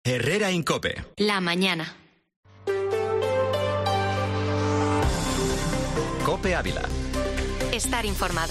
Herrera Incope. La mañana. COPE Ávila. Estar informado.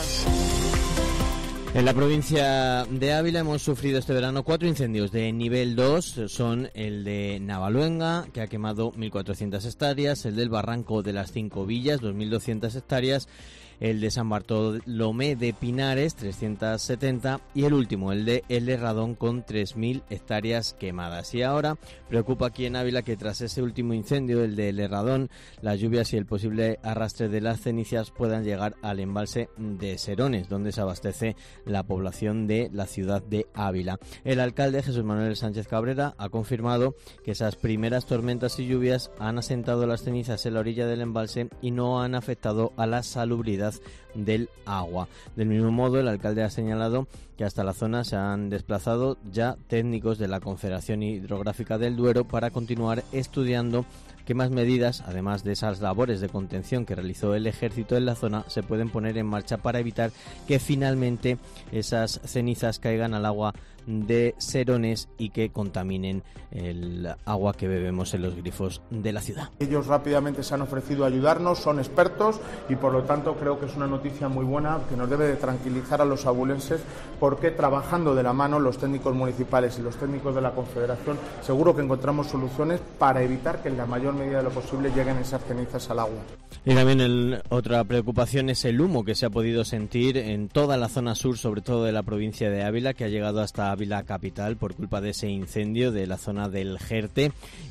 En la provincia de Ávila hemos sufrido este verano 4 incendios de nivel 2. Son el de Navaluenga, que ha quemado 1.400 hectáreas, el del Barranco de las 5 Villas, 2.200 hectáreas, el de San Bartolomé de Pinares, 370, y el último, el de El Herradón, con 3.000 hectáreas quemadas. Y ahora preocupa aquí en Ávila que tras ese último incendio, el de El Herradón, las lluvias y el posible arrastre de las cenizas puedan llegar al embalse de Serones, donde se abastece la población de la ciudad de Ávila. El alcalde, Jesús Manuel Sánchez Cabrera, ha confirmado que esas primeras tormentas y lluvias han asentado las cenizas en la orilla del embalse y no han afectado a la salubridad del agua. Del mismo modo, el alcalde ha señalado que hasta la zona se han desplazado ya técnicos de la Confederación Hidrográfica del Duero para continuar estudiando qué más medidas, además de esas labores de contención que realizó el ejército en la zona, se pueden poner en marcha para evitar que finalmente esas cenizas caigan al agua de Serones y que contaminen el agua que bebemos en los grifos de la ciudad. Ellos rápidamente se han ofrecido a ayudarnos, son expertos y por lo tanto creo que es una noticia muy buena que nos debe de tranquilizar a los abulenses, porque trabajando de la mano los técnicos municipales y los técnicos de la Confederación seguro que encontramos soluciones para evitar que en la mayor medida de lo posible lleguen esas cenizas al agua. Y también otra preocupación es el humo que se ha podido sentir en toda la zona sur, sobre todo de la provincia de Ávila, que ha llegado hasta Ávila capital por culpa de ese incendio de la zona del Jerte.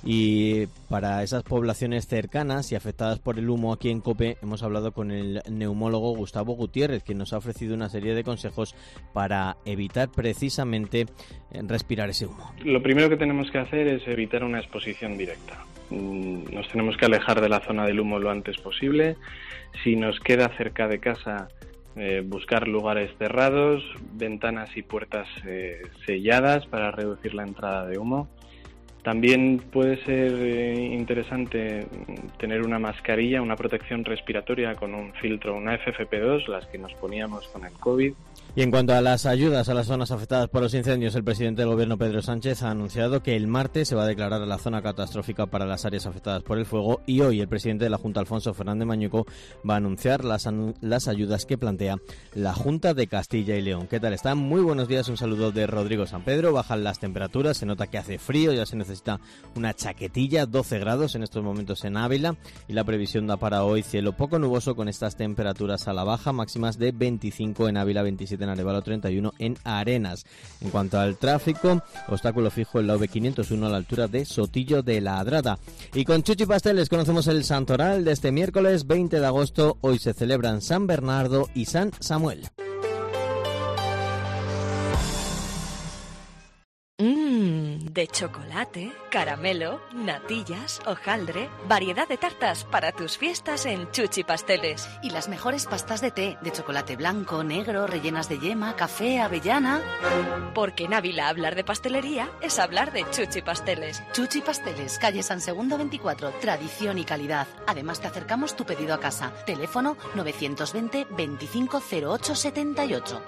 Y para esas poblaciones cercanas y afectadas por el humo, aquí en COPE hemos hablado con el neumólogo Gustavo Gutiérrez, que nos ha ofrecido una serie de consejos para evitar precisamente respirar ese humo. Lo primero que tenemos que hacer es evitar una exposición directa. Nos tenemos que alejar de la zona del humo lo antes posible. Si nos queda cerca de casa, buscar lugares cerrados, ventanas y puertas selladas para reducir la entrada de humo. También puede ser interesante tener una mascarilla, una protección respiratoria con un filtro, una FFP2, las que nos poníamos con el COVID. Y en cuanto a las ayudas a las zonas afectadas por los incendios, el presidente del Gobierno, Pedro Sánchez, ha anunciado que el martes se va a declarar la zona catastrófica para las áreas afectadas por el fuego, y hoy el presidente de la Junta, Alfonso Fernández Mañueco, va a anunciar las ayudas que plantea la Junta de Castilla y León. ¿Qué tal están? Muy buenos días, un saludo de Rodrigo San Pedro. Bajan las temperaturas, se nota que hace frío, ya se necesita una chaquetilla, 12 grados en estos momentos en Ávila, y la previsión da para hoy cielo poco nuboso con estas temperaturas a la baja, máximas de 25 en Ávila, 27 en Arévalo, 31 en Arenas. En cuanto al tráfico, obstáculo fijo en la V501 a la altura de Sotillo de la Adrada. Y con Chuchi Pasteles conocemos el santoral de este miércoles 20 de agosto. Hoy se celebran San Bernardo y San Samuel. De chocolate, caramelo, natillas, hojaldre, variedad de tartas para tus fiestas en Chuchi Pasteles. Y las mejores pastas de té, de chocolate blanco, negro, rellenas de yema, café, avellana. Porque en Ávila hablar de pastelería es hablar de Chuchi Pasteles. Chuchi Pasteles, calle San Segundo 24, tradición y calidad. Además te acercamos tu pedido a casa. Teléfono 920 25 08 78.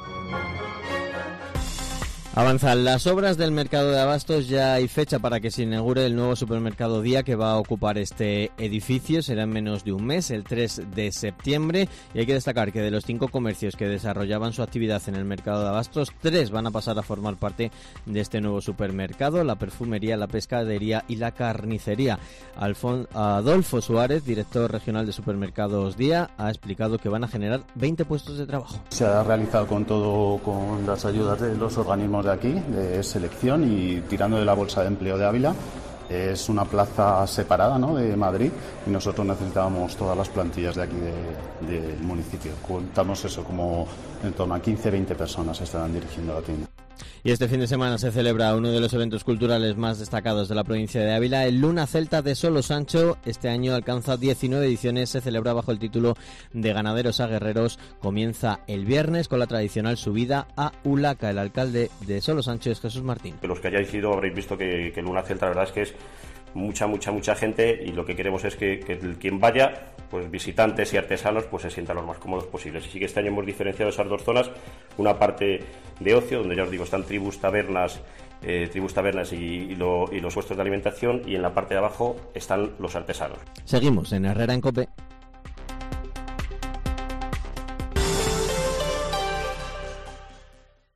Avanzan las obras del mercado de abastos, ya hay fecha para que se inaugure el nuevo supermercado Día que va a ocupar este edificio, será en menos de un mes, el 3 de septiembre, y hay que destacar que de los 5 comercios que desarrollaban su actividad en el mercado de abastos, 3 van a pasar a formar parte de este nuevo supermercado: la perfumería, la pescadería y la carnicería. Adolfo Suárez, director regional de Supermercados Día, ha explicado que van a generar 20 puestos de trabajo. Se ha realizado con las ayudas de los organismos de aquí, de selección, y tirando de la Bolsa de Empleo de Ávila. Es una plaza separada, ¿no?, de Madrid, y nosotros necesitábamos todas las plantillas de aquí del municipio. Contamos eso, como en torno a 15-20 personas estarán dirigiendo la tienda. Y este fin de semana se celebra uno de los eventos culturales más destacados de la provincia de Ávila, el Luna Celta de Solo Sancho. Este año alcanza 19 ediciones, se celebra bajo el título de Ganaderos a Guerreros. Comienza el viernes con la tradicional subida a Ulaca. El alcalde de Solo Sancho es Jesús Martín. Que los que hayáis ido habréis visto que el Luna Celta, la verdad es que es mucha gente, y lo que queremos es que quien vaya, pues visitantes y artesanos, pues se sientan los más cómodos posibles. Y sí que este año hemos diferenciado esas dos zonas, una parte de ocio, donde ya os digo están tribus, tabernas tribus, tabernas y los puestos de alimentación, y en la parte de abajo están los artesanos. Seguimos en Herrera en COPE.